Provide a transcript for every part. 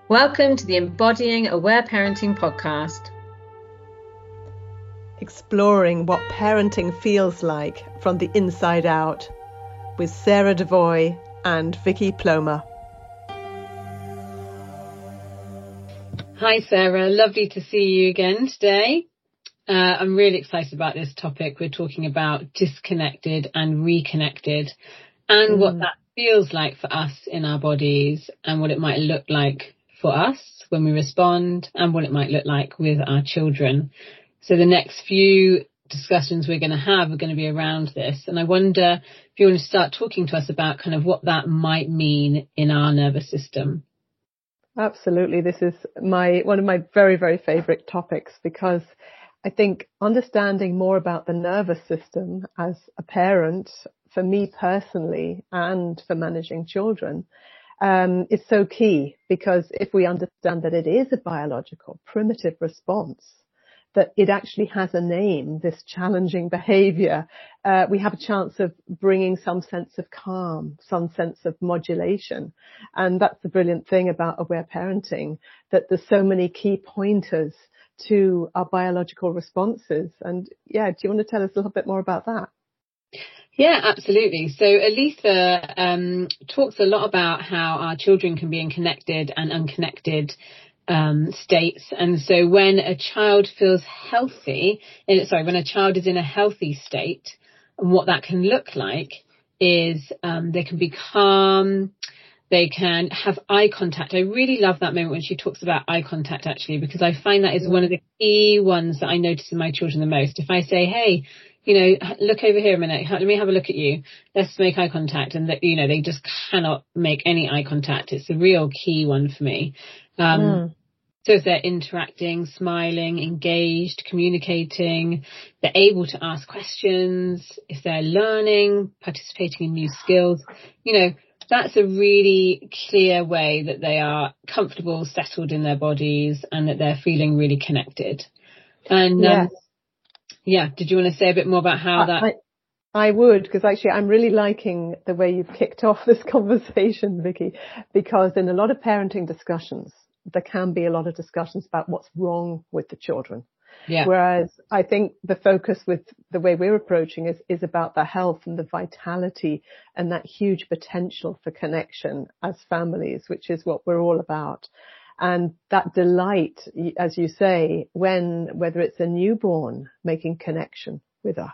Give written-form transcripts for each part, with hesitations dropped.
Welcome to the Embodying Aware Parenting podcast. Exploring what parenting feels like from the inside out with Sarah Devoy and Vicky Plomer. Hi Sarah, lovely to see you again today. I'm really excited about this topic. We're talking about disconnected and reconnected and what that feels like for us in our bodies and what it might look like for us when we respond and what it might look like with our children. So the next few discussions we're going to have are going to be around this. And I wonder if you want to start talking to us about kind of what that might mean in our nervous system. Absolutely. This is one of my very, very favorite topics, because I think understanding more about the nervous system as a parent, for me personally, and for managing children, is so key, because if we understand that it is a biological primitive response, that it actually has a name, this challenging behavior, we have a chance of bringing some sense of calm, some sense of modulation. And that's the brilliant thing about aware parenting, that there's so many key pointers to our biological responses. And yeah, do you want to tell us a little bit more about that? Yeah, absolutely. So Aletha talks a lot about how our children can be in connected and unconnected states. And so when a child feels healthy, when a child is in a healthy state, and what that can look like is they can be calm, they can have eye contact. I really love that moment when she talks about eye contact, actually, because I find that is one of the key ones that I notice in my children the most. If I say, hey, look over here a minute, let me have a look at you, let's make eye contact, and that, they just cannot make any eye contact. It's a real key one for me. So if they're interacting, smiling, engaged, communicating, they're able to ask questions, if they're learning, participating in new skills, that's a really clear way that they are comfortable, settled in their bodies, and that they're feeling really connected. And did you want to say a bit more about how that... I would, because actually I'm really liking the way you've kicked off this conversation, Vicky, because in a lot of parenting discussions, there can be a lot of discussions about what's wrong with the children. Yeah. Whereas I think the focus with the way we're approaching is about the health and the vitality and that huge potential for connection as families, which is what we're all about. And that delight, as you say, whether it's a newborn making connection with us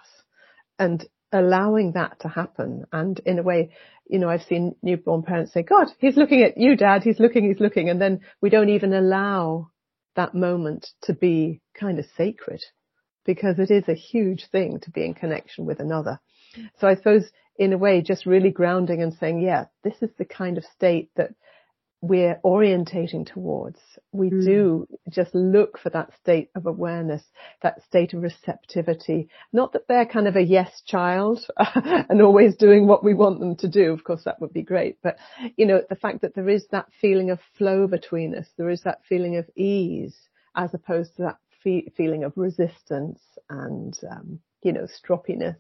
and allowing that to happen. And in a way, I've seen newborn parents say, God, he's looking at you, Dad, he's looking. And then we don't even allow that moment to be kind of sacred, because it is a huge thing to be in connection with another. So I suppose in a way, just really grounding and saying, yeah, this is the kind of state that we're orientating towards. We do just look for that state of awareness, that state of receptivity. Not that they're kind of a yes child and always doing what we want them to do. Of course, that would be great. But, the fact that there is that feeling of flow between us, there is that feeling of ease, as opposed to that feeling of resistance and, stroppiness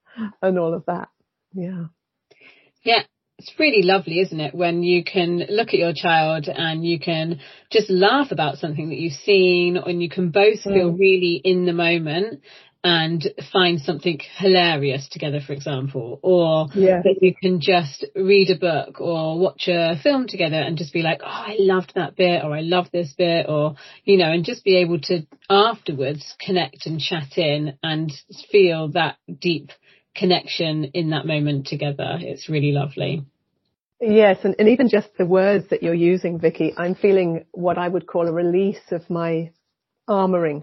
and all of that. Yeah. Yeah. It's really lovely, isn't it, when you can look at your child and you can just laugh about something that you've seen, and you can both feel really in the moment and find something hilarious together, for example, or that you can just read a book or watch a film together and just be like, oh, I loved that bit, or I love this bit, or, and just be able to afterwards connect and chat in and feel that deep connection in that moment together. It's really lovely. Yes, and even just the words that you're using, Vicky, I'm feeling what I would call a release of my armoring,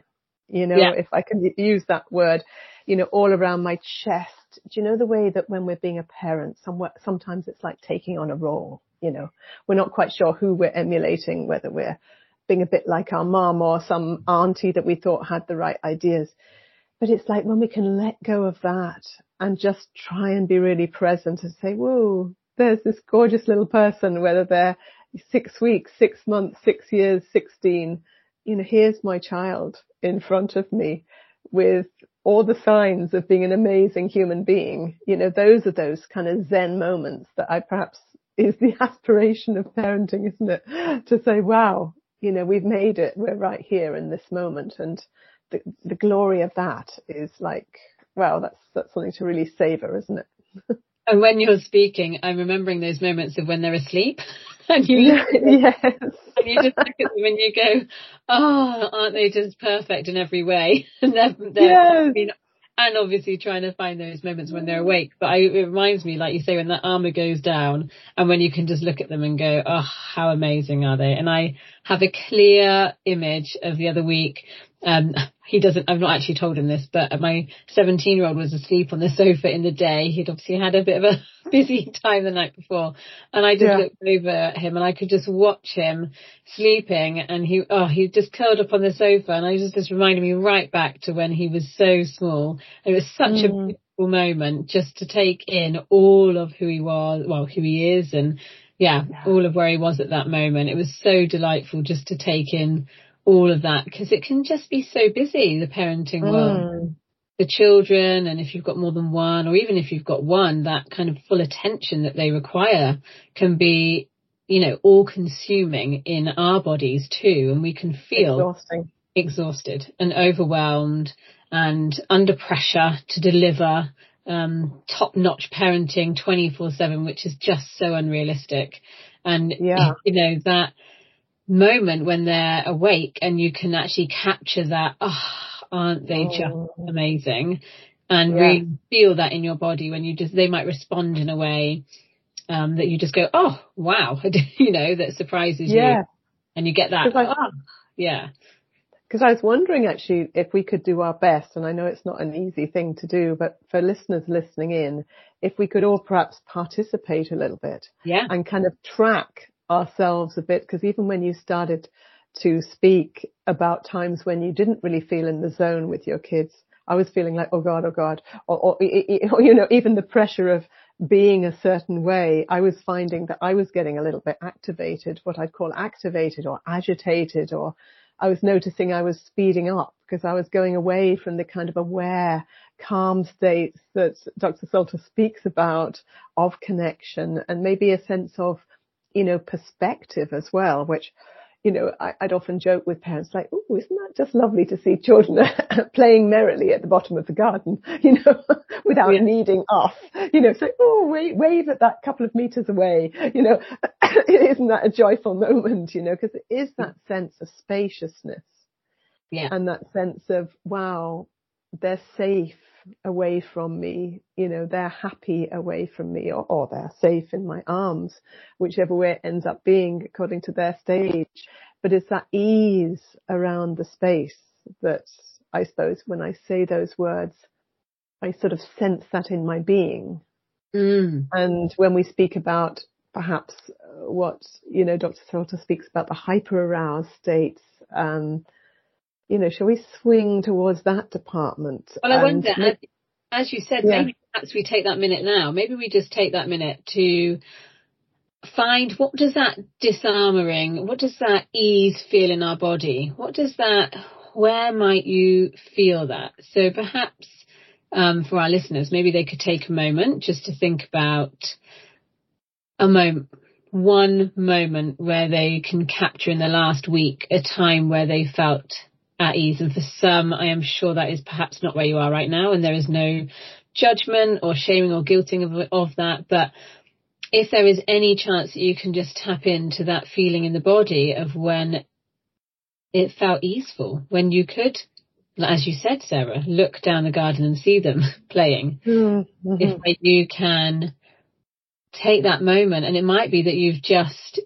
if I can use that word, all around my chest. Do you know the way that when we're being a parent, sometimes it's like taking on a role, we're not quite sure who we're emulating, whether we're being a bit like our mom or some auntie that we thought had the right ideas. But it's like when we can let go of that and just try and be really present and say, whoa, there's this gorgeous little person, whether they're 6 weeks, 6 months, 6 years, 16, here's my child in front of me with all the signs of being an amazing human being. Those are those kind of Zen moments that I perhaps is the aspiration of parenting, isn't it? To say, wow, we've made it. We're right here in this moment. And the glory of that is like, wow, that's something to really savor, isn't it? And when you're speaking, I'm remembering those moments of when they're asleep and you look at them, yes. and you just look at them and you go, oh, aren't they just perfect in every way? And Yes. and obviously trying to find those moments when they're awake. But it reminds me, like you say, when that armor goes down and when you can just look at them and go, oh, how amazing are they? And I have a clear image of the other week. I've not actually told him this, but my 17-year-old was asleep on the sofa in the day. He'd obviously had a bit of a busy time the night before. And I just looked over at him and I could just watch him sleeping, and he just curled up on the sofa, and I just reminded me right back to when he was so small. It was such a beautiful moment just to take in all of who he was, who he is, and all of where he was at that moment. It was so delightful just to take in all of that, because it can just be so busy, the parenting world, the children, and if you've got more than one, or even if you've got one, that kind of full attention that they require can be, all consuming in our bodies too, and we can feel exhausted and overwhelmed and under pressure to deliver top-notch parenting 24/7, which is just so unrealistic. And that moment when they're awake and you can actually capture that, aren't they just amazing, and really feel that in your body when they might respond in a way that you just go, oh wow, that surprises you, and you get that. Because I was wondering actually if we could do our best, and I know it's not an easy thing to do, but for listeners listening in, if we could all perhaps participate a little bit and kind of track ourselves a bit, because even when you started to speak about times when you didn't really feel in the zone with your kids, I was feeling like, oh God, or even the pressure of being a certain way. I was finding that I was getting a little bit activated, what I'd call activated or agitated, or I was noticing I was speeding up because I was going away from the kind of aware, calm states that Dr. Salter speaks about, of connection, and maybe a sense of perspective as well, which, I'd often joke with parents like, oh, isn't that just lovely to see children playing merrily at the bottom of the garden, without needing us, say, oh, wave at that couple of meters away, isn't that a joyful moment, because it is that sense of spaciousness and that sense of, wow, they're safe away from me, they're happy away from me, or they're safe in my arms, whichever way it ends up being according to their stage. But it's that ease around the space that I suppose when I say those words, I sort of sense that in my being. And when we speak about perhaps what, Dr. Salter speaks about, the hyper-aroused states, shall we swing towards that department? Well, I wonder, as you said, maybe perhaps we take that minute now. Maybe we just take that minute to find, what does that disarmoring, what does that ease feel in our body? Where might you feel that? So perhaps for our listeners, maybe they could take a moment just to think about one moment where they can capture in the last week a time where they felt at ease. And for some, I am sure that is perhaps not where you are right now, and there is no judgment or shaming or guilting of that. But if there is any chance that you can just tap into that feeling in the body of when it felt easeful, when you could, as you said, Sarah, look down the garden and see them playing. If you can take that moment, and it might be that you've just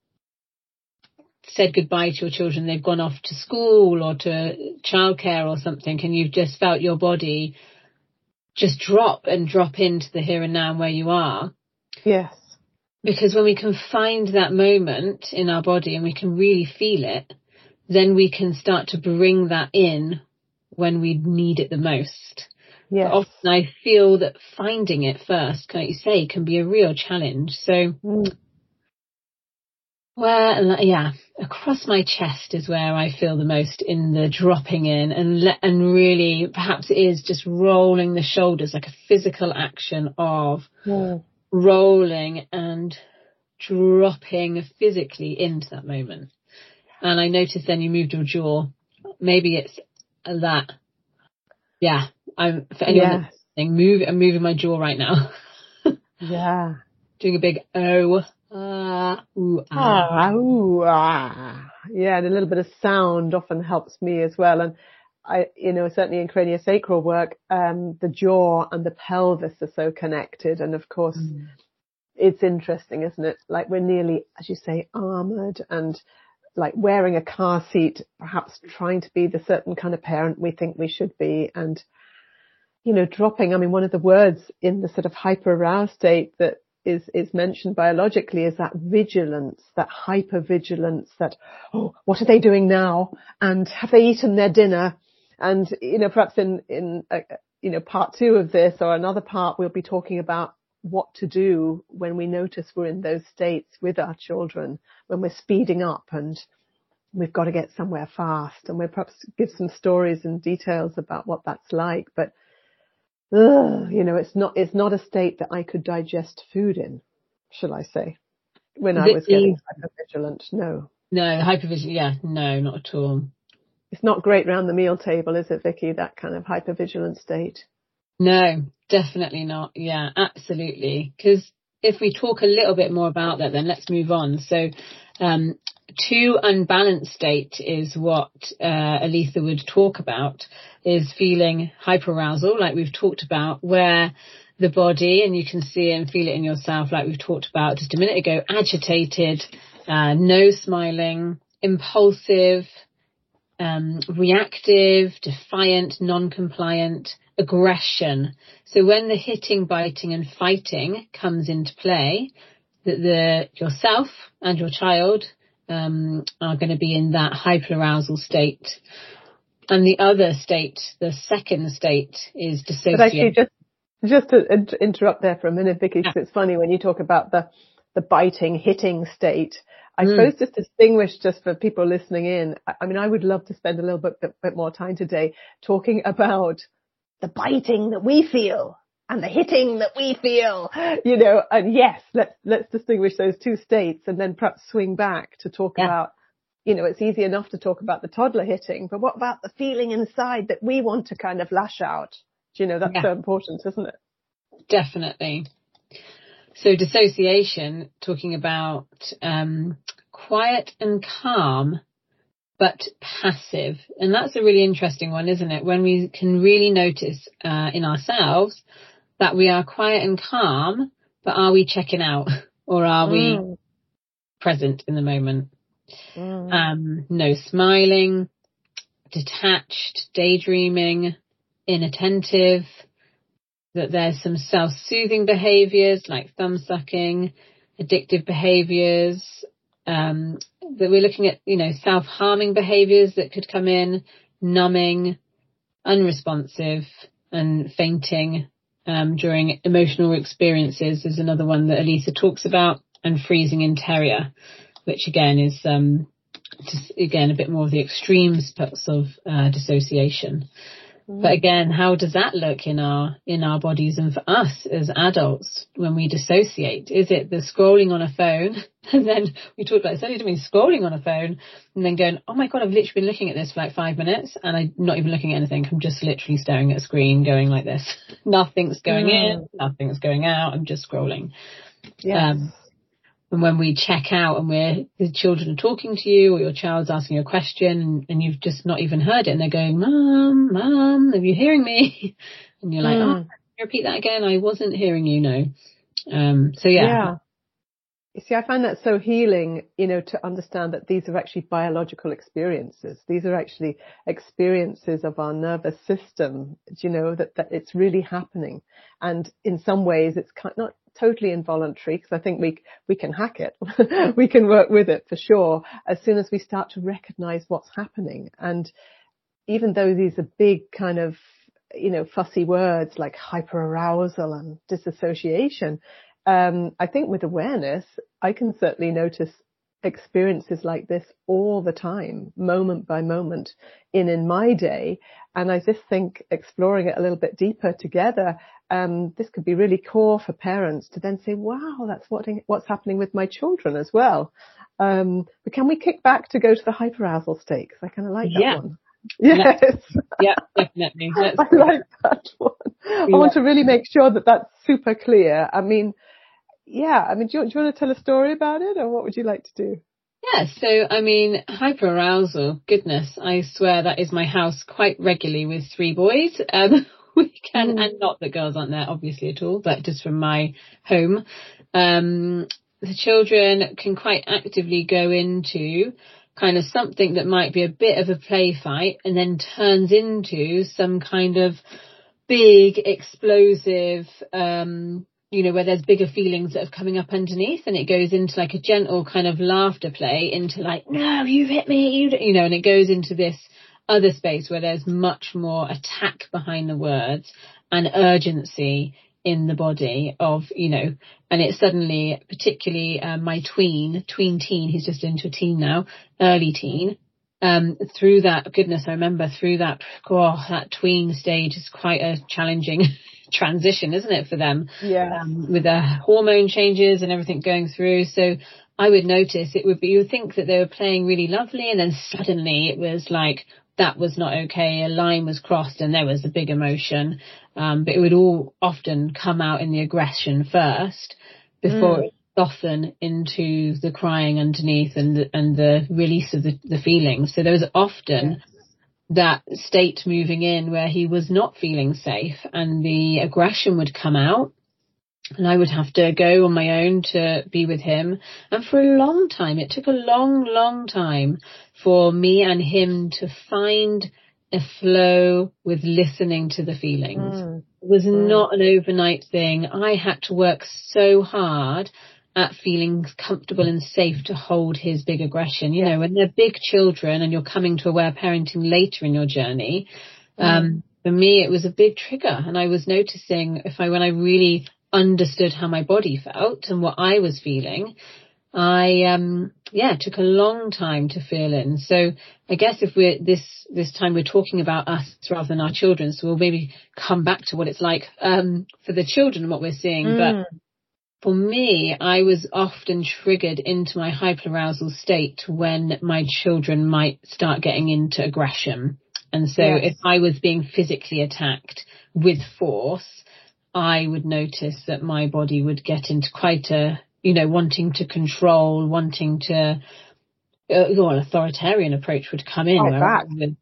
said goodbye to your children, they've gone off to school or to childcare or something, and you've just felt your body just drop into the here and now and where you are. Yes. Because when we can find that moment in our body and we can really feel it, then we can start to bring that in when we need it the most. Yes. But often I feel that finding it first, like you say, can be a real challenge. So across my chest is where I feel the most, in the dropping in, and really perhaps it is just rolling the shoulders, like a physical action of rolling and dropping physically into that moment. And I noticed then you moved your jaw. Maybe it's that. Yeah. For anyone that's listening, I'm moving my jaw right now. Yeah. Doing a big ooh, ooh, ah. Ooh, ah. Yeah, and a little bit of sound often helps me as well. And I, certainly in craniosacral work, the jaw and the pelvis are so connected. And of course, it's interesting, isn't it? Like we're nearly, as you say, armored and like wearing a car seat, perhaps trying to be the certain kind of parent we think we should be. And, dropping, I mean, one of the words in the sort of hyper-aroused state that is mentioned biologically is that vigilance, that hyper-vigilance, that, oh, what are they doing now? And have they eaten their dinner? And, perhaps in part 2 of this or another part, we'll be talking about what to do when we notice we're in those states with our children, when we're speeding up and we've got to get somewhere fast. And we'll perhaps give some stories and details about what that's like. But, it's not a state that I could digest food in, shall I say, when I was getting hypervigilant. No, hypervigilant. Yeah, no, not at all. It's not great round the meal table, is it, Vicky, that kind of hypervigilant state? No, definitely not. Yeah, absolutely. Because if we talk a little bit more about that, then let's move on. So, too unbalanced state is what Aletha would talk about, is feeling hyperarousal, like we've talked about, where the body, and you can see and feel it in yourself, like we've talked about just a minute ago, agitated, no smiling, impulsive, reactive, defiant, non-compliant, aggression. So when the hitting, biting and fighting comes into play, that yourself and your child are going to be in that hyperarousal state. And the other state, the second state, is dissociation. But actually, just to interrupt there for a minute, Vicky, because it's funny when you talk about the biting, hitting state. I suppose just to distinguish, just for people listening in, I mean, I would love to spend a little bit more time today talking about the biting that we feel and the hitting that we feel, and yes, let's distinguish those two states and then perhaps swing back to talk about, it's easy enough to talk about the toddler hitting, but what about the feeling inside that we want to kind of lash out? That's so important, isn't it? Definitely. So dissociation, talking about quiet and calm, but passive. And that's a really interesting one, isn't it? When we can really notice in ourselves that we are quiet and calm, but are we checking out or are we present in the moment? No smiling, detached, daydreaming, inattentive, that there's some self-soothing behaviors like thumb sucking, addictive behaviors, that we're looking at, self-harming behaviors that could come in, numbing, unresponsive and fainting during emotional experiences is another one that Aletha talks about, and freezing interior, which again is just again a bit more of the extremes parts of dissociation. But again, how does that look in our bodies and for us as adults when we dissociate? Is it the scrolling on a phone? And then we talked about, it's only to me scrolling on a phone and then going, oh my God, I've literally been looking at this for like 5 minutes and I'm not even looking at anything. I'm just literally staring at a screen going like this. Nothing's going in, nothing's going out. I'm just scrolling. Yes. And when we check out and the children are talking to you or your child's asking you a question and you've just not even heard it and they're going, Mom, are you hearing me? And you're like, can you repeat that again? I wasn't hearing you, no. So yeah. You see, I find that so healing, to understand that these are actually biological experiences. These are actually experiences of our nervous system, that it's really happening. And in some ways it's not totally involuntary, because I think we can hack it. We can work with it for sure, as soon as we start to recognize what's happening. And even though these are big kind of, fussy words like hyperarousal and disassociation, I think with awareness, I can certainly notice experiences like this all the time, moment by moment in my day. And I just think exploring it a little bit deeper together, this could be really core for parents to then say, wow, that's what's happening with my children as well. But can we kick back to go to the hyperarousal state? Because I kind of like that one. Yes. Yeah, definitely. I like that one. I want to really make sure that that's super clear. I mean, do you want to tell a story about it, or what would you like to do? Yeah, so I mean, hyperarousal, goodness, I swear that is my house quite regularly with 3 boys. And not that girls aren't there obviously at all, but just from my home. The children can quite actively go into kind of something that might be a bit of a play fight and then turns into some kind of big explosive, where there's bigger feelings that are coming up underneath, and it goes into like a gentle kind of laughter play into like, no, you've hit me, and it goes into this other space where there's much more attack behind the words and urgency in the body of, and it's suddenly, particularly my tween teen, he's just into a teen now, early teen, through that, goodness, I remember through that tween stage is quite a challenging transition, isn't it, for them? Yeah. With the hormone changes and everything going through. So I would notice you would think that they were playing really lovely, and then suddenly it was like, that was not okay. A line was crossed and there was a big emotion. But it would all often come out in the aggression first before it soften into the crying underneath and the release of the feelings. So there was often that state moving in where he was not feeling safe and the aggression would come out. And I would have to go on my own to be with him. And for a long time, it took a long, long time for me and him to find a flow with listening to the feelings. It was not an overnight thing. I had to work so hard at feeling comfortable and safe to hold his big aggression. When they're big children and you're coming to aware parenting later in your journey, for me, it was a big trigger. And I was noticing when I really understood how my body felt and what I was feeling, it took a long time to feel in. So I guess if we're this time we're talking about us rather than our children, so we'll maybe come back to what it's like for the children and what we're seeing. But for me, I was often triggered into my hyperarousal state when my children might start getting into aggression. And so if I was being physically attacked with force, I would notice that my body would get into quite a, wanting to control, wanting to, an authoritarian approach would come in. And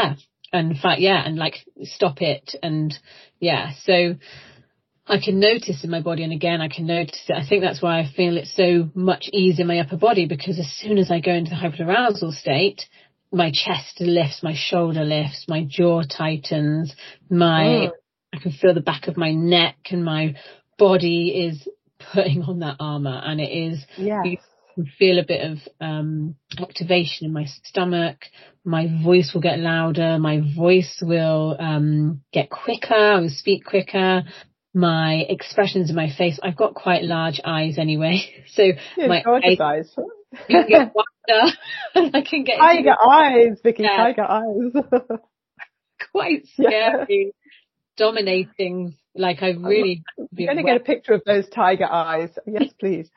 like stop it. And so I can notice in my body, and again, I can notice it. I think that's why I feel it's so much ease in my upper body, because as soon as I go into the hyperarousal state, my chest lifts, my shoulder lifts, my jaw tightens, I can feel the back of my neck, and my body is putting on that armor, and it is, you can feel a bit of activation in my stomach. My voice will get louder. My voice will get quicker. I will speak quicker. My expressions in my face, I've got quite large eyes anyway. So my eyes. You can get wider. I can get tiger eyes, Vicky, tiger eyes. Quite scary. Dominating, like I really I'm going to get a picture of those tiger eyes. Yes, please.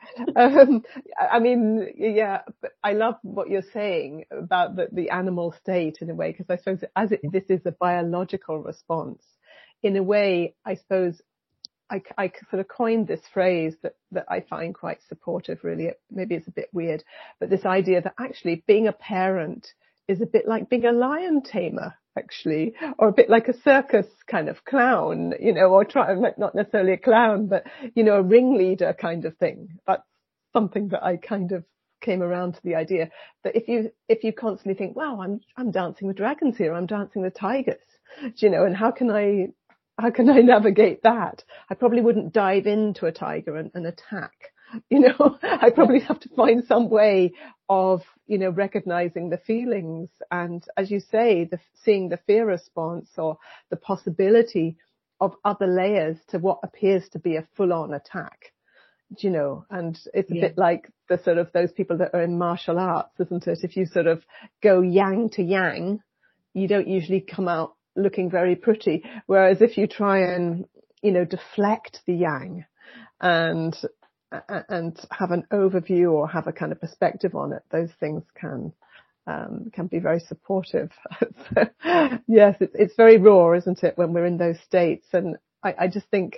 I mean, I love what you're saying about the animal state in a way, because I suppose this is a biological response. In a way, I suppose I sort of coined this phrase that I find quite supportive, really. Maybe it's a bit weird, but this idea that actually being a parent is a bit like being a lion tamer, actually, or a bit like a circus kind of clown, or not necessarily a clown, but, a ringleader kind of thing. That's something that I kind of came around to the idea that if you constantly think, wow, I'm dancing with dragons here, I'm dancing with tigers, and how can I navigate that? I probably wouldn't dive into a tiger and attack. I probably have to find some way of, recognizing the feelings. And as you say, seeing the fear response or the possibility of other layers to what appears to be a full-on attack, and it's a bit like the sort of those people that are in martial arts, isn't it? If you sort of go yang to yang, you don't usually come out looking very pretty. Whereas if you try and, deflect the yang and have an overview or have a kind of perspective on it, those things can be very supportive. So, yes, it's very raw, isn't it, when we're in those states? And I just think,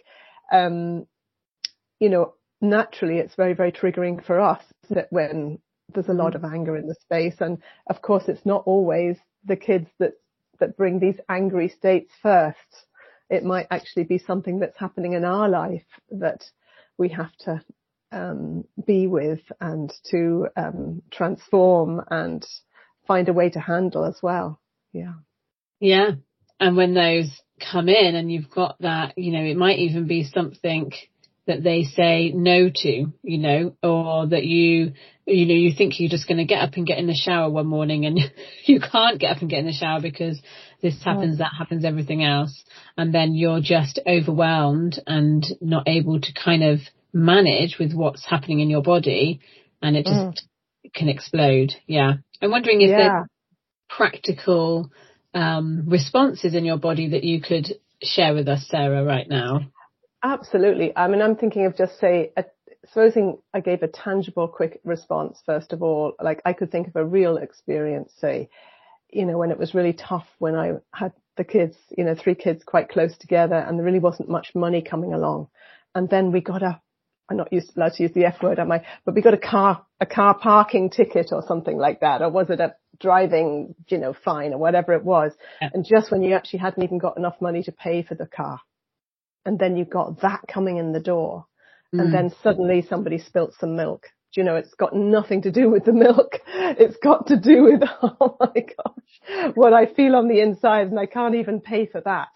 naturally it's very, very triggering for us, isn't it, when there's a lot of anger in the space. And of course, it's not always the kids that bring these angry states first. It might actually be something that's happening in our life that we have to be with and to transform and find a way to handle as well. Yeah. And when those come in and you've got that, it might even be something that they say no to, or that you think you're just going to get up and get in the shower one morning and you can't get up and get in the shower because this happens, that happens, everything else. And then you're just overwhelmed and not able to kind of manage with what's happening in your body, and it just can explode. Yeah. I'm wondering if there's practical responses in your body that you could share with us, Sarah, right now. Absolutely. I mean, I'm thinking of just supposing I gave a tangible, quick response, first of all, like I could think of a real experience, say, when it was really tough when I had the kids, 3 kids quite close together and there really wasn't much money coming along. And then we got I'm not allowed to use the F word, am I? But we got a car parking ticket or something like that. Or was it a driving, fine or whatever it was. Yeah. And just when you actually hadn't even got enough money to pay for the car. And then you got that coming in the door. And then suddenly somebody spilt some milk. It's got nothing to do with the milk. It's got to do with, oh my gosh, what I feel on the inside, and I can't even pay for that.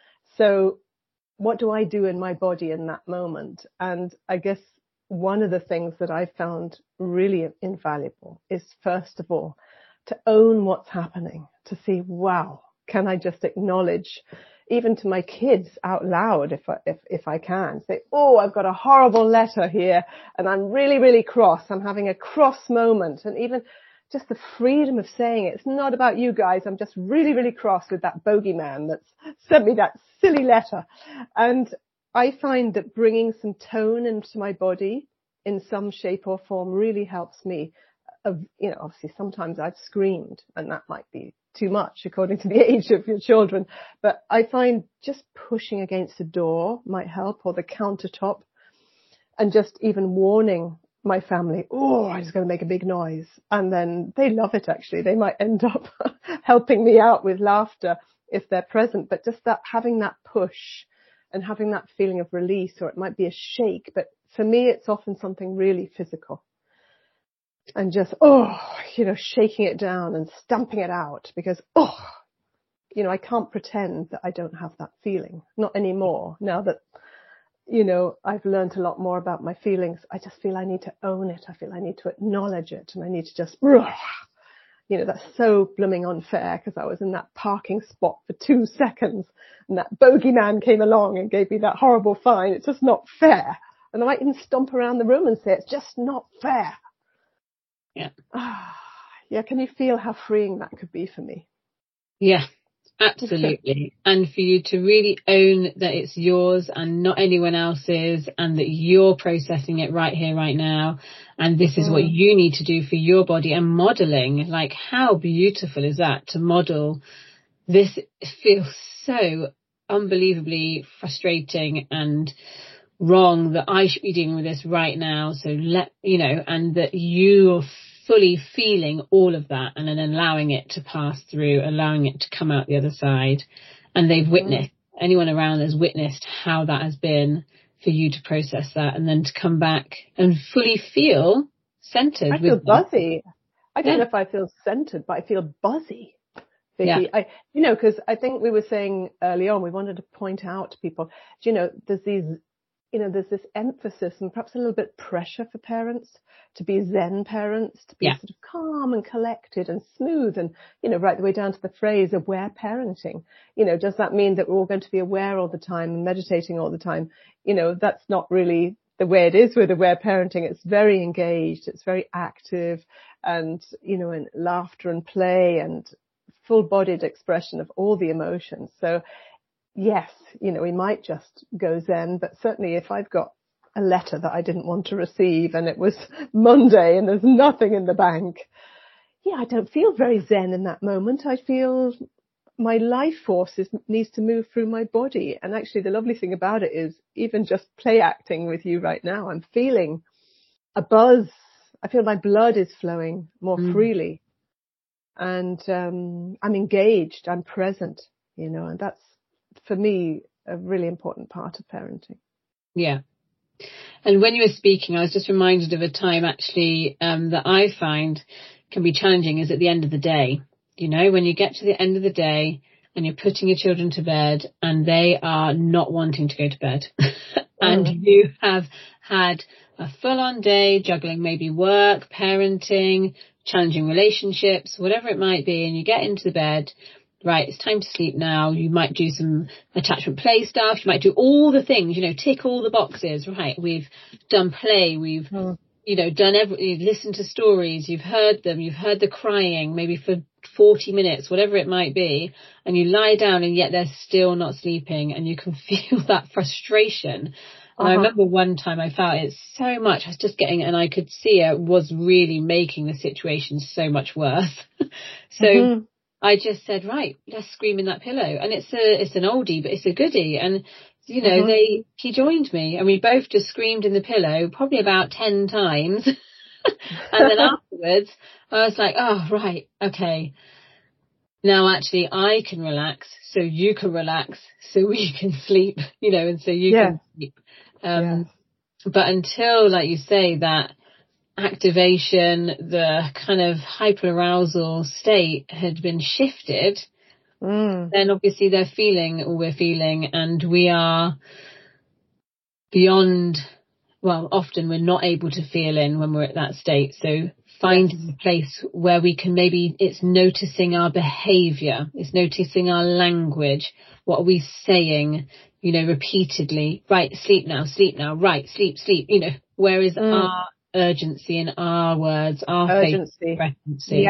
So what do I do in my body in that moment? And I guess one of the things that I found really invaluable is, first of all, to own what's happening, to see, wow, can I just acknowledge, even to my kids out loud, if I can, say, oh, I've got a horrible letter here and I'm really, really cross. I'm having a cross moment. And even just the freedom of saying it's not about you guys. I'm just really, really cross with that bogeyman that's sent me that silly letter. And I find that bringing some tone into my body in some shape or form really helps me. Obviously sometimes I've screamed and that might be too much according to the age of your children. But I find just pushing against the door might help, or the countertop, and just even warning my family, oh, I'm just going to make a big noise. And then they love it, actually. They might end up helping me out with laughter if they're present. But just that, having that push and having that feeling of release, or it might be a shake. But for me, it's often something really physical. And just, shaking it down and stamping it out because, I can't pretend that I don't have that feeling. Not anymore. Now that, I've learned a lot more about my feelings, I just feel I need to own it. I feel I need to acknowledge it, and I need to just, that's so blooming unfair because I was in that parking spot for 2 seconds and that bogeyman came along and gave me that horrible fine. It's just not fair. And I might even stomp around the room and say, it's just not fair. Yeah. Yeah. Can you feel how freeing that could be for me? Yeah, absolutely. And for you to really own that it's yours and not anyone else's, and that you're processing it right here, right now. And this is what you need to do for your body, and modeling, like how beautiful is that to model this? Feels so unbelievably frustrating and wrong that I should be dealing with this right now. So and that you're fully feeling all of that and then allowing it to pass through, allowing it to come out the other side. And they've witnessed, anyone around has witnessed how that has been for you to process that, and then to come back and fully feel centered. I feel buzzy. I don't know if I feel centered, but I feel buzzy. Vicky, because I think we were saying early on, we wanted to point out to people, there's this emphasis and perhaps a little bit pressure for parents to be Zen parents, to be sort of calm and collected and smooth and, right the way down to the phrase aware parenting. Does that mean that we're all going to be aware all the time and meditating all the time? That's not really the way it is with aware parenting. It's very engaged. It's very active and, in laughter and play and full-bodied expression of all the emotions. So yes, we might just go Zen, but certainly if I've got a letter that I didn't want to receive and it was Monday and there's nothing in the bank, I don't feel very Zen in that moment. I feel my life force needs to move through my body. And actually the lovely thing about it is even just play acting with you right now, I'm feeling a buzz. I feel my blood is flowing more freely, and I'm engaged, I'm present, and that's for me a really important part of parenting. Yeah. And when you were speaking, I was just reminded of a time actually that I find can be challenging is at the end of the day. When you get to the end of the day and you're putting your children to bed and they are not wanting to go to bed and you have had a full-on day juggling maybe work, parenting, challenging relationships, whatever it might be, and you get into the bed, right, it's time to sleep now. You might do some attachment play stuff. You might do all the things, tick all the boxes, right? We've done play. We've, done you've listened to stories. You've heard them. You've heard the crying, maybe for 40 minutes, whatever it might be. And you lie down and yet they're still not sleeping and you can feel that frustration. And I remember one time I felt it so much. I was just getting, and I could see it was really making the situation so much worse. So I just said, right, let's scream in that pillow. And it's an oldie, but it's a goodie. And, he joined me and we both just screamed in the pillow probably about 10 times. And then afterwards I was like, oh, right, okay. Now actually I can relax, so you can relax, so we can sleep, and so you can sleep. But until, like you say, that activation, the kind of hyperarousal state had been shifted, then obviously they're feeling all we're feeling, and we are beyond, often we're not able to feel in when we're at that state. So finding a place where we can, maybe it's noticing our behaviour, it's noticing our language, what are we saying, repeatedly, right, sleep now, right, sleep, where is our urgency in our words, our urgency, frequency.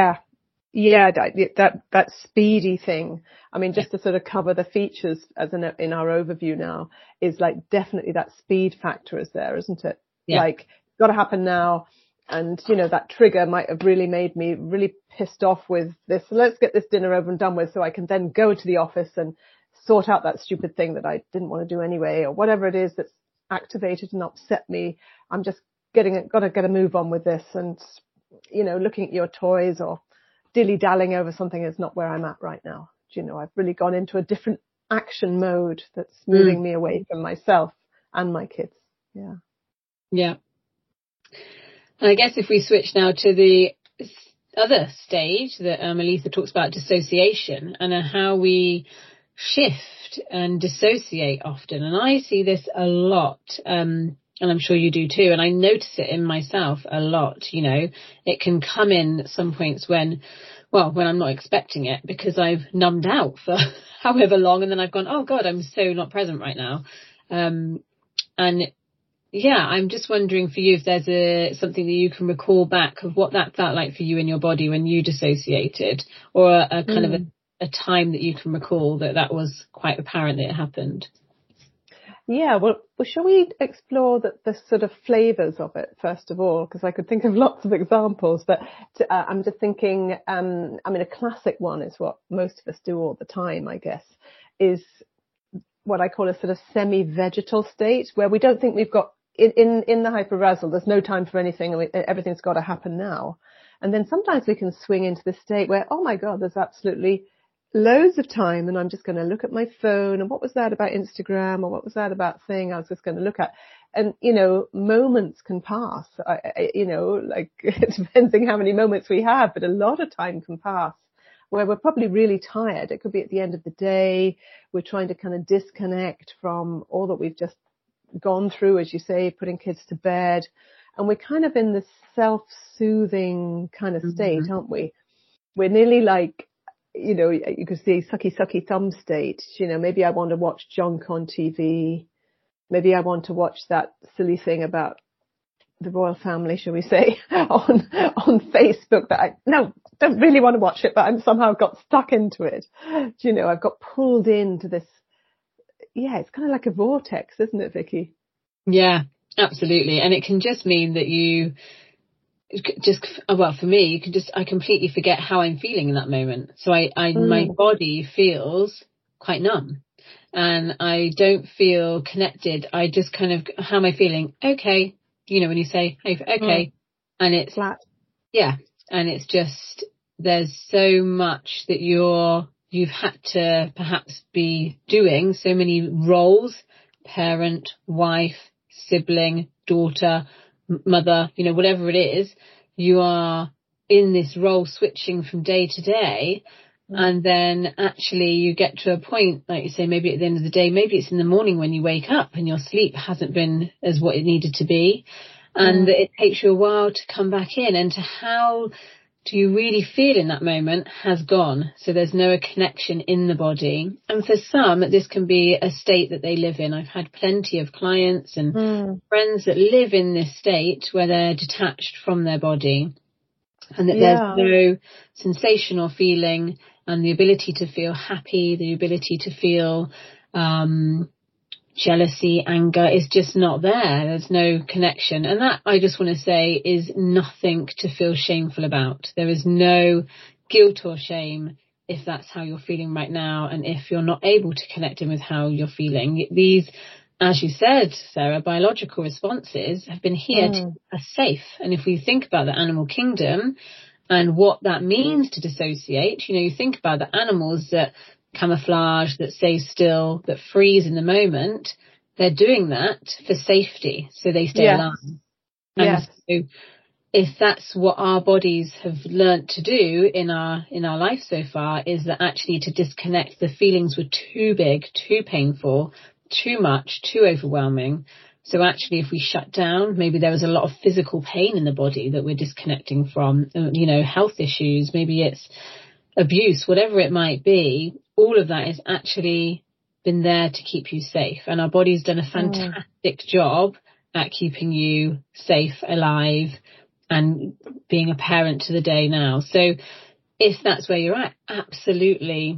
That speedy thing. I mean, just to sort of cover the features in our overview now is like definitely that speed factor is there, isn't it? Yeah. Like, got to happen now. And, that trigger might have really made me really pissed off with this. So let's get this dinner over and done with so I can then go to the office and sort out that stupid thing that I didn't want to do anyway, or whatever it is that's activated and upset me. I'm just got to get a move on with this. And, looking at your toys or dilly-dallying over something is not where I'm at right now. I've really gone into a different action mode that's moving me away from myself and my kids. Yeah. Yeah. And I guess if we switch now to the other stage that Aletha talks about, dissociation, and how we shift and dissociate often. And I see this a lot, and I'm sure you do too. And I notice it in myself a lot. It can come in at some points when I'm not expecting it, because I've numbed out for however long. And then I've gone, oh God, I'm so not present right now. And I'm just wondering for you if there's something that you can recall back of what that felt like for you in your body when you dissociated, or a kind of a time that you can recall that was quite apparent that it happened. Yeah, well, shall we explore the sort of flavours of it first of all? Because I could think of lots of examples, but I'm just thinking, a classic one is what most of us do all the time, I guess, is what I call a sort of semi-vegetal state, where we don't think we've got, in the hyperarousal, there's no time for anything, and everything's got to happen now. And then sometimes we can swing into this state where, oh my God, there's absolutely loads of time, and I'm just going to look at my phone, and what was that about Instagram, or what was that about thing I was just going to look at. And, moments can pass, it depends on how many moments we have, but a lot of time can pass where we're probably really tired. It could be at the end of the day. We're trying to kind of disconnect from all that we've just gone through, as you say, putting kids to bed. And we're kind of in this self-soothing kind of state, aren't we? We're nearly like, you could say sucky thumb state. Maybe I want to watch junk on TV. Maybe I want to watch that silly thing about the royal family, shall we say, on Facebook that I don't really want to watch it, but I'm somehow got stuck into it. I've got pulled into this it's kind of like a vortex, isn't it, Vicky? Yeah, absolutely. And it can just mean that you just, well, for me, I completely forget how I'm feeling in that moment. So my body feels quite numb and I don't feel connected. I just kind of, how am I feeling? Okay. When you say, hey, okay. And it's flat. Yeah. And it's just, there's so much that you've had to perhaps be doing, so many roles, parent, wife, sibling, daughter, mother, whatever it is, you are in this role switching from day to day. And then actually you get to a point, like you say, maybe at the end of the day, maybe it's in the morning when you wake up and your sleep hasn't been as what it needed to be. And it takes you a while to come back in, and to how do you really feel in that moment has gone. So there's no connection in the body. And for some, this can be a state that they live in. I've had plenty of clients and friends that live in this state where they're detached from their body, and that there's no sensation or feeling, and the ability to feel happy, the ability to feel jealousy, anger is just not there. There's no connection. And that, I just want to say, is nothing to feel shameful about. There is no guilt or shame if that's how you're feeling right now, and if you're not able to connect in with how you're feeling. These, as you said, Sarah, biological responses have been here to keep us safe. And if we think about the animal kingdom and what that means to dissociate, you think about the animals that camouflage, that stay still, that freeze in the moment, they're doing that for safety, so they stay alive. And so if that's what our bodies have learnt to do in our life so far, is that actually to disconnect, the feelings were too big, too painful, too much, too overwhelming. So actually, if we shut down, maybe there was a lot of physical pain in the body that we're disconnecting from, health issues, maybe it's abuse, whatever it might be. All of that has actually been there to keep you safe. And our body's done a fantastic job at keeping you safe, alive, and being a parent to the day now. So if that's where you're at, absolutely,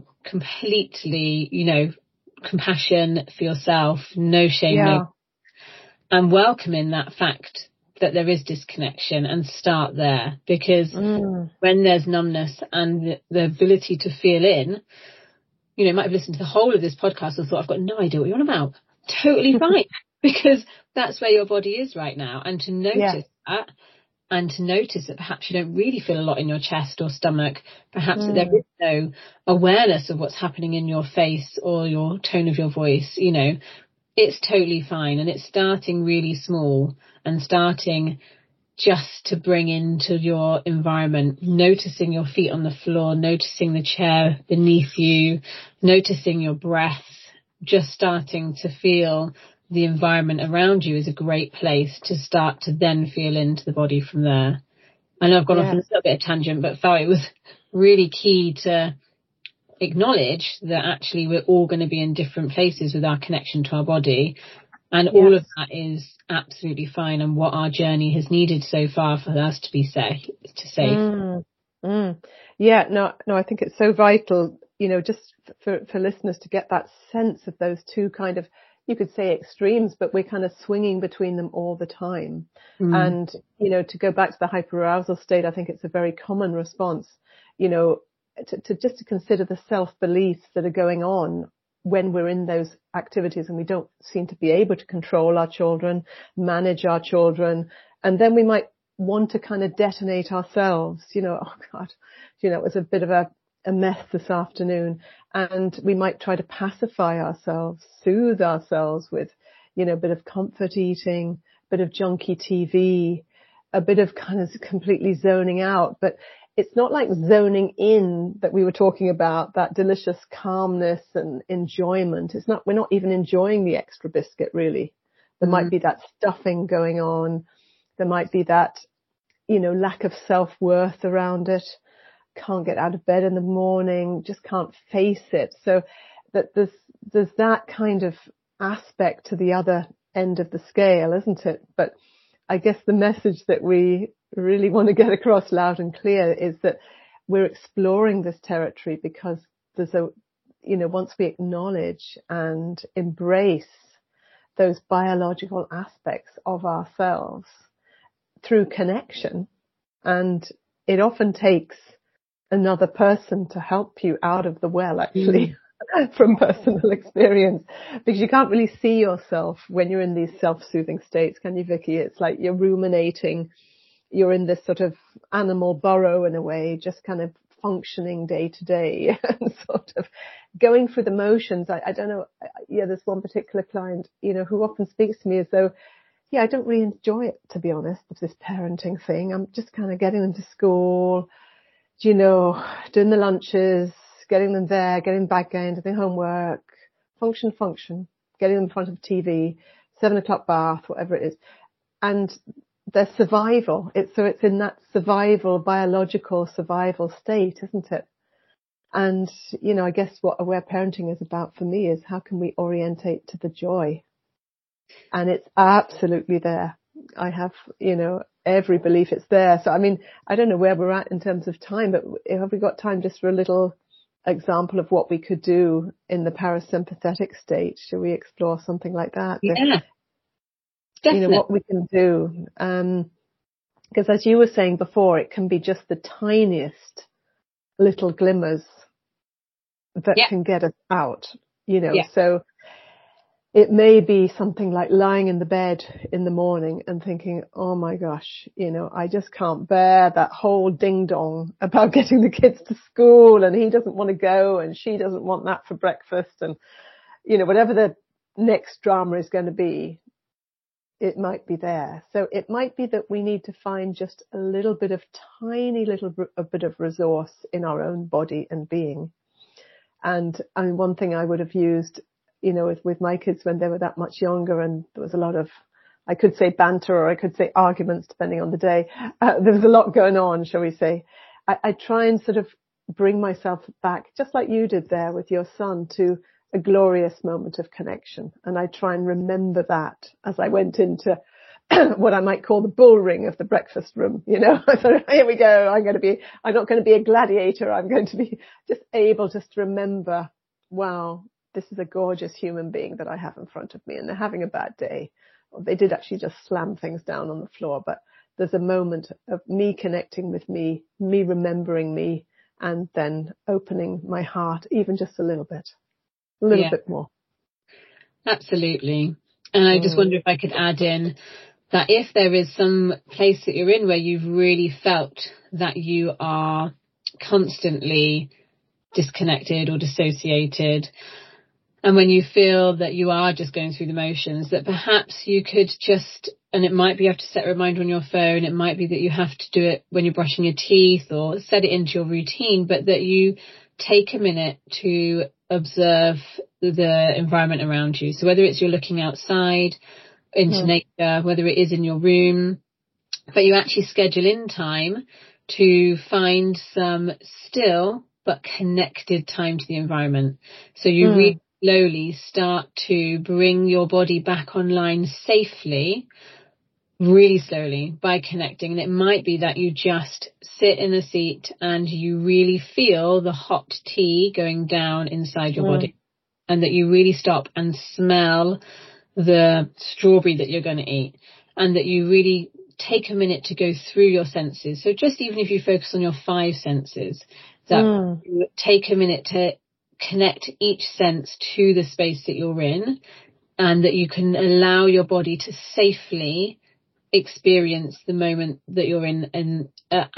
completely, compassion for yourself, no shame, no, and welcoming that fact that there is disconnection, and start there. Because when there's numbness and the ability to feel in, you might have listened to the whole of this podcast and thought, I've got no idea what you're on about. Totally fine. Because that's where your body is right now. And to notice that, and to notice that perhaps you don't really feel a lot in your chest or stomach, perhaps that there is no awareness of what's happening in your face or your tone of your voice, it's totally fine. And it's starting really small, and starting just to bring into your environment, noticing your feet on the floor, noticing the chair beneath you, noticing your breath, just starting to feel the environment around you is a great place to start to then feel into the body from there. I know I've gone off on a little bit of tangent, but felt it was really key to acknowledge that actually we're all going to be in different places with our connection to our body. And all of that is absolutely fine, and what our journey has needed so far for us to be safe. Yeah, no, I think it's so vital, just for listeners to get that sense of those two kind of, you could say extremes, but we're kind of swinging between them all the time. And, to go back to the hyperarousal state, I think it's a very common response, to consider the self-beliefs that are going on when we're in those activities, and we don't seem to be able to control our children, manage our children. And then we might want to kind of detonate ourselves, oh God, it was a bit of a mess this afternoon. And we might try to pacify ourselves, soothe ourselves with, a bit of comfort eating, a bit of junky TV, a bit of kind of completely zoning out. But it's not like zoning in that we were talking about, that delicious calmness and enjoyment. We're not even enjoying the extra biscuit, really. There might be that stuffing going on. There might be that, lack of self-worth around it. Can't get out of bed in the morning, just can't face it. So that there's that kind of aspect to the other end of the scale, isn't it? But I guess the message that we really want to get across loud and clear is that we're exploring this territory because there's once we acknowledge and embrace those biological aspects of ourselves through connection, and it often takes another person to help you out of the well, actually, from personal experience, because you can't really see yourself when you're in these self-soothing states, can you, Vicky? It's like you're ruminating, you're in this sort of animal burrow in a way, just kind of functioning day to day and sort of going through the motions. I don't know. Yeah, there's one particular client, who often speaks to me as though, I don't really enjoy it, to be honest, with this parenting thing. I'm just kind of getting them to school, doing the lunches, getting them there, getting back into their homework, function, getting them in front of TV, 7:00 bath, whatever it is. And their survival, it's in that biological survival state, isn't it? And, I guess what aware parenting is about for me is how can we orientate to the joy? And it's absolutely there. I have, every belief it's there. So, I mean, I don't know where we're at in terms of time, but have we got time just for a little example of what we could do in the parasympathetic state? Should we explore something like that? Yeah. Definitely. What we can do. Because as you were saying before, it can be just the tiniest little glimmers that can get us out, So it may be something like lying in the bed in the morning and thinking, oh my gosh, I just can't bear that whole ding dong about getting the kids to school, and he doesn't want to go and she doesn't want that for breakfast, and, whatever the next drama is going to be, it might be there. So it might be that we need to find just a little bit of a bit of resource in our own body and being. And I mean, one thing I would have used, with my kids when they were that much younger, and there was a lot of, I could say banter, or I could say arguments, depending on the day. There was a lot going on, shall we say. I try and sort of bring myself back, just like you did there with your son, to a glorious moment of connection. And I try and remember that as I went into what I might call the bull ring of the breakfast room. I thought, here we go. I'm not going to be a gladiator. I'm going to be just able just to remember, wow, this is a gorgeous human being that I have in front of me, and they're having a bad day. Well, they did actually just slam things down on the floor, but there's a moment of me connecting with me remembering me, and then opening my heart even just a little bit more. Absolutely. And I just wonder if I could add in that if there is some place that you're in where you've really felt that you are constantly disconnected or dissociated, and when you feel that you are just going through the motions, that perhaps you could just, and it might be you have to set a reminder on your phone, it might be that you have to do it when you're brushing your teeth, or set it into your routine, but that you take a minute to observe the environment around you. So whether it's you're looking outside into nature, whether it is in your room, but you actually schedule in time to find some still but connected time to the environment. So you really slowly start to bring your body back online safely, really slowly, by connecting. And it might be that you just sit in a seat and you really feel the hot tea going down inside your body, and that you really stop and smell the strawberry that you're going to eat, and that you really take a minute to go through your senses. So just even if you focus on your 5 senses, that you take a minute to connect each sense to the space that you're in, and that you can allow your body to safely experience the moment that you're in, and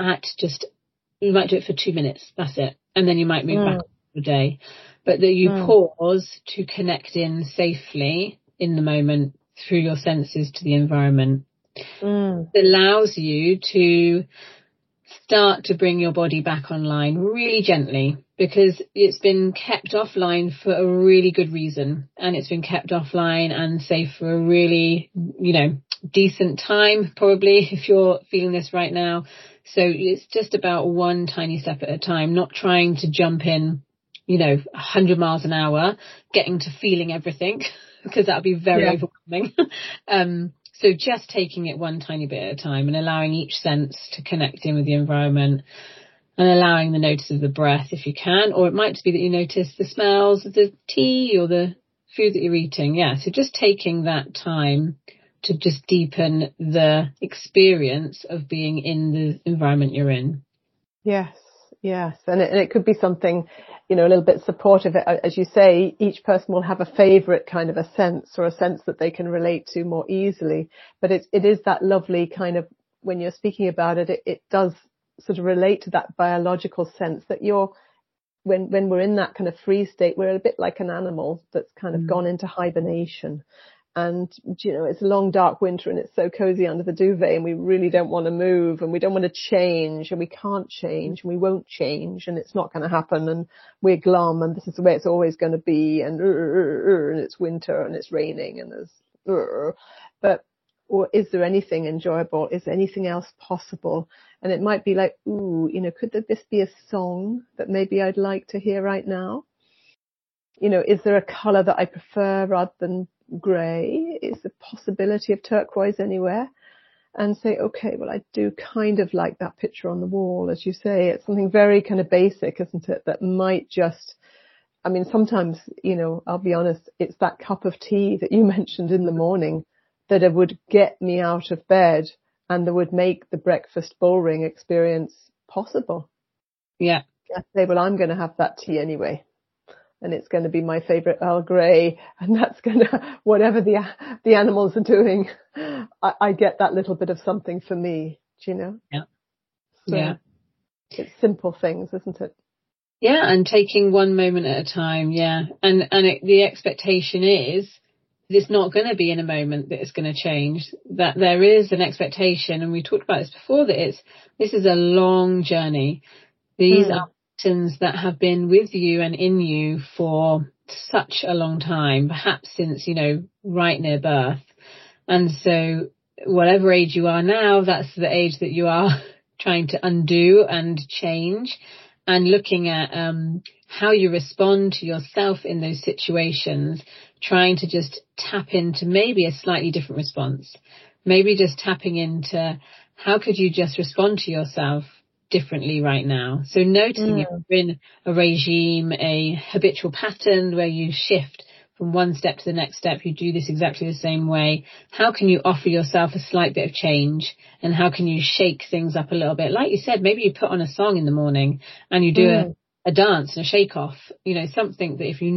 you might do it for 2 minutes, that's it, and then you might move back the day, but that you pause to connect in safely in the moment through your senses to the environment. It allows you to start to bring your body back online really gently, because it's been kept offline for a really good reason, and it's been kept offline and safe for a really, decent time, probably, if you're feeling this right now. So it's just about one tiny step at a time, not trying to jump in, 100 miles an hour, getting to feeling everything, because that would be very overwhelming. So just taking it one tiny bit at a time and allowing each sense to connect in with the environment. and allowing the notice of the breath if you can, or it might just be that you notice the smells of the tea or the food that you're eating. Yeah, so just taking that time to just deepen the experience of being in the environment you're in. Yes. And it could be something, a little bit supportive. As you say, each person will have a favorite kind of a sense, or a sense that they can relate to more easily. But it is that lovely kind of, when you're speaking about it, it does sort of relate to that biological sense that when we're in that kind of freeze state, we're a bit like an animal that's kind of gone into hibernation. And, it's a long, dark winter and it's so cozy under the duvet and we really don't want to move and we don't want to change and we can't change and we won't change and it's not going to happen and we're glum and this is the way it's always going to be and it's winter and it's raining and or is there anything enjoyable? Is there anything else possible? And it might be like, could this be a song that maybe I'd like to hear right now? Is there a color that I prefer rather than grey? Is the possibility of turquoise anywhere? And say, okay, well, I do kind of like that picture on the wall, as you say. It's something very kind of basic, isn't it? That might just, sometimes, I'll be honest, it's that cup of tea that you mentioned in the morning that it would get me out of bed and that would make the breakfast bullring experience possible. Yeah. I say, well, I'm going to have that tea anyway. And it's going to be my favorite Earl Grey, and that's going to, whatever the animals are doing, I get that little bit of something for me, Yeah. So yeah. It's simple things, isn't it? Yeah, and taking one moment at a time. Yeah, and the expectation is it's not going to be in a moment that it's going to change. That there is an expectation, and we talked about this before, that this is a long journey. These are that have been with you and in you for such a long time, perhaps since, right near birth. And so whatever age you are now, that's the age that you are trying to undo and change, and looking at how you respond to yourself in those situations, trying to just tap into maybe a slightly different response, maybe just tapping into how could you just respond to yourself differently right now. So noticing if you're in a regime, a habitual pattern where you shift from one step to the next step, you do this exactly the same way. How can you offer yourself a slight bit of change, and how can you shake things up a little bit? Like you said, maybe you put on a song in the morning and you do a dance and a shake off, something that if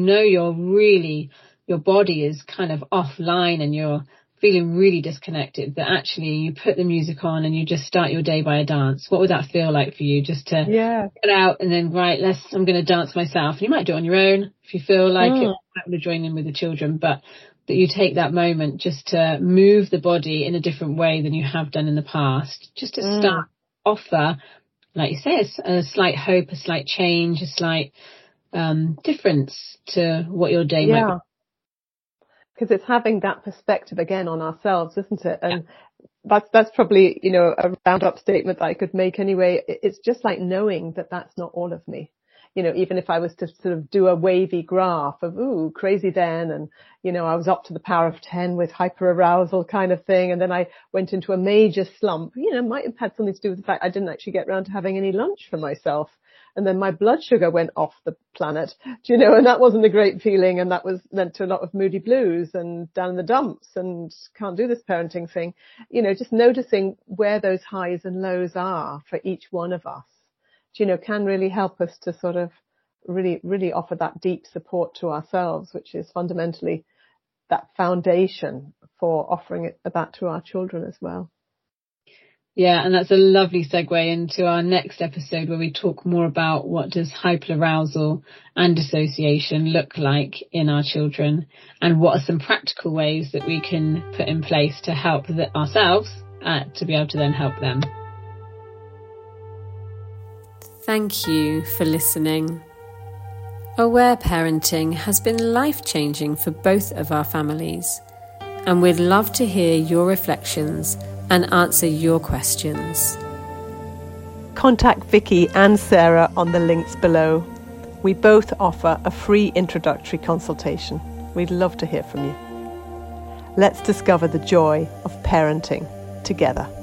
your body is kind of offline and you're feeling really disconnected, that actually you put the music on and you just start your day by a dance. What would that feel like for you? Just to get out and then, I'm going to dance myself. And you might do it on your own if you feel like it. You might want to join in with the children, but that you take that moment just to move the body in a different way than you have done in the past, just to start offer, like you say, a slight hope, a slight change, a slight difference to what your day might be. Because it's having that perspective again on ourselves, isn't it? And that's probably, a round-up statement that I could make anyway. It's just like knowing that that's not all of me. Even if I was to sort of do a wavy graph of, crazy then, and, I was up to the power of 10 with hyperarousal kind of thing, and then I went into a major slump, might have had something to do with the fact I didn't actually get around to having any lunch for myself. And then my blood sugar went off the planet, and that wasn't a great feeling. And that led to a lot of moody blues and down in the dumps and can't do this parenting thing. Just noticing where those highs and lows are for each one of us, can really help us to sort of really, really offer that deep support to ourselves, which is fundamentally that foundation for offering that to our children as well. Yeah, and that's a lovely segue into our next episode, where we talk more about what does hyperarousal and dissociation look like in our children, and what are some practical ways that we can put in place to help ourselves to be able to then help them. Thank you for listening. Aware Parenting has been life-changing for both of our families, and we'd love to hear your reflections and answer your questions. Contact Vicky and Sarah on the links below. We both offer a free introductory consultation. We'd love to hear from you. Let's discover the joy of parenting together.